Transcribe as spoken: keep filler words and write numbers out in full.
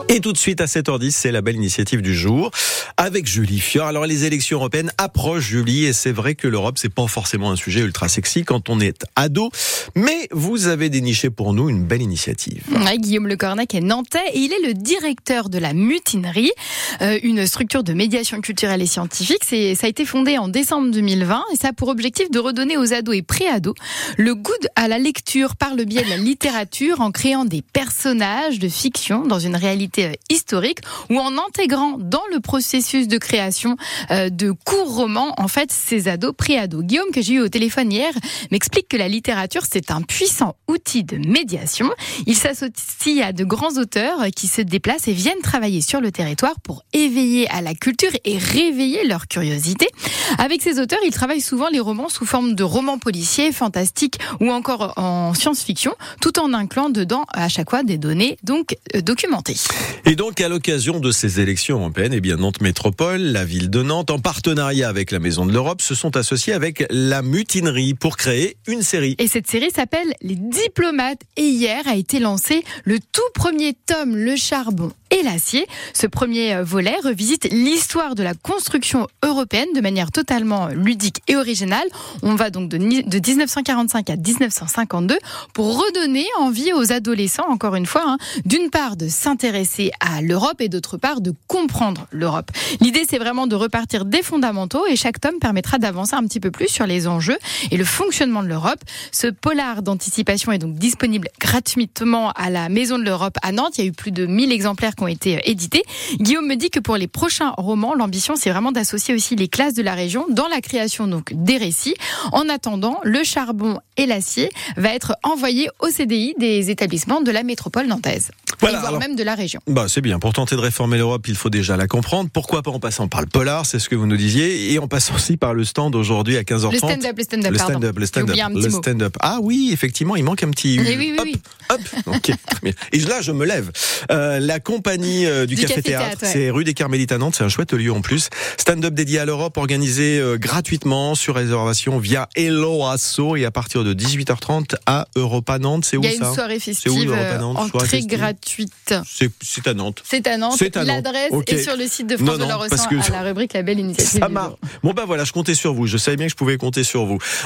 Et tout de suite à sept heures dix, c'est la belle initiative du jour avec Julie Fior. Alors les élections européennes approchent, Julie, et c'est vrai que l'Europe, c'est pas forcément un sujet ultra sexy quand on est ado, mais vous avez déniché pour nous une belle initiative. Ouais, Guillaume Lecornac est nantais et il est le directeur de la Mutinerie, euh, une structure de médiation culturelle et scientifique. C'est, ça a été fondé en décembre deux mille vingt et ça a pour objectif de redonner aux ados et pré-ados le goût à la lecture par le biais de la littérature en créant des personnages de fiction dans une réalité historique ou en intégrant dans le processus de création euh, de courts romans, en fait, ces ados, pré-ados. Guillaume, que j'ai eu au téléphone hier, m'explique que la littérature, c'est un puissant outil de médiation. Il s'associe à de grands auteurs qui se déplacent et viennent travailler sur le territoire pour éveiller à la culture et réveiller leur curiosité. Avec ces auteurs, il travaille souvent les romans sous forme de romans policiers, fantastiques ou encore en science-fiction, tout en incluant dedans à chaque fois des données donc euh, documentées. Et donc, à l'occasion de ces élections européennes, eh bien, Nantes Métropole, la ville de Nantes, en partenariat avec la Maison de l'Europe, se sont associés avec la Mutinerie pour créer une série. Et cette série s'appelle Les Diplomates. Et hier a été lancé le tout premier tome, Le Charbon et l'acier. Ce premier volet revisite l'histoire de la construction européenne de manière totalement ludique et originale. On va donc de, de dix-neuf cent quarante-cinq à dix-neuf cent cinquante-deux pour redonner envie aux adolescents, encore une fois, hein, d'une part de s'intéresser à l'Europe et d'autre part de comprendre l'Europe. L'idée, c'est vraiment de repartir des fondamentaux et chaque tome permettra d'avancer un petit peu plus sur les enjeux et le fonctionnement de l'Europe. Ce polar d'anticipation est donc disponible gratuitement à la Maison de l'Europe à Nantes. Il y a eu plus de mille exemplaires qui ont été édités. Guillaume me dit que pour les prochains romans, l'ambition, c'est vraiment d'associer aussi les classes de la région dans la création donc des récits. En attendant, le charbon et l'acier va être envoyé au C D I des établissements de la métropole nantaise. Voilà, et voire alors, même de la région. Bah, c'est bien. Pour tenter de réformer l'Europe, il faut déjà la comprendre. Pourquoi pas en passant par le polar, c'est ce que vous nous disiez, et en passant aussi par le stand aujourd'hui à quinze heures trente. Le stand-up, le stand-up, le pardon. stand-up, le stand-up, J'ai oublié un le petit mot. stand-up. Ah oui, effectivement, il manque un petit. Oui, oui, oui, hop, oui. hop. Ok, très bien. Et là, je me lève. Euh, la compagnie euh, du, Du Café, Café Théâtre, Théâtre, ouais. c'est rue des Carmélites à Nantes. C'est un chouette lieu en plus. Stand-up dédié à l'Europe, organisé euh, gratuitement sur réservation via Hello Asso et à partir de dix-huit heures trente à Europa Nantes. C'est où ça? Il y a une soirée C'est où, festive, Europa Nantes, soirée entrée festive gratuite. C'est, c'est à Nantes. C'est à Nantes. C'est à Nantes. L'adresse Okay. est sur le site de France Non, non, de l'Orocin parce que à la rubrique La Belle Initiative. ça du marche. jour. Bon ben voilà, je comptais sur vous. Je savais bien que je pouvais compter sur vous.